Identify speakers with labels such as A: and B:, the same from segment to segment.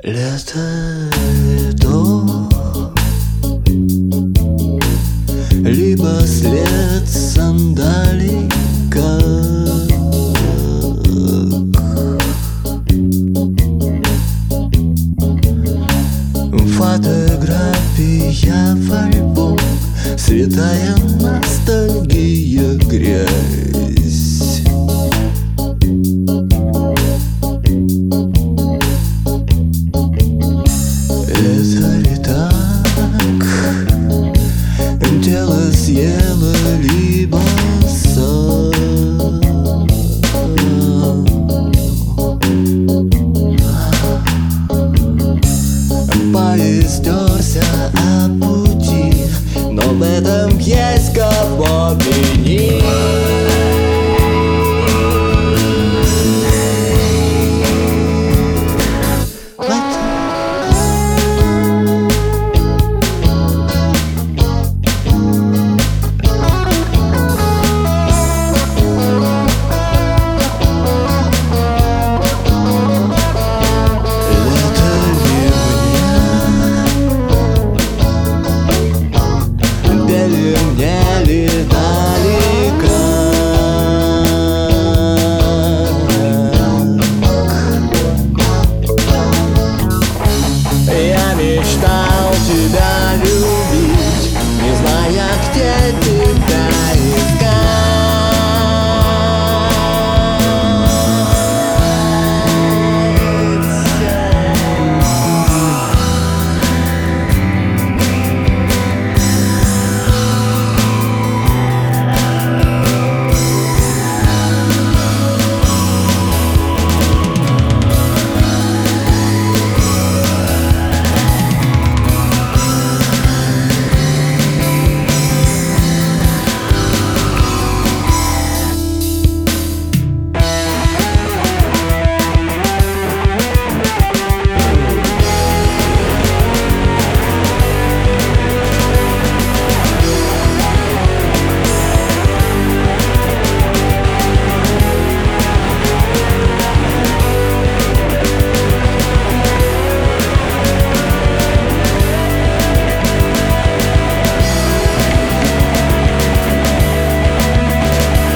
A: Лето, либо след сандалий, как фотография в альбом, святая ностальгия, грязь. Это ли так? Тело съело либо сон. Поезд стерся о пути, но в этом есть кого винить. Мечтал тебя любить, не зная, где тебя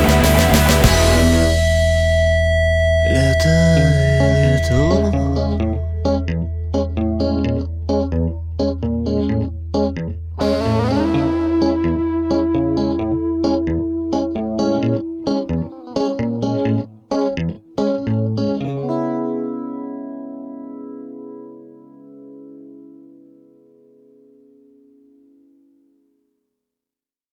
A: лето.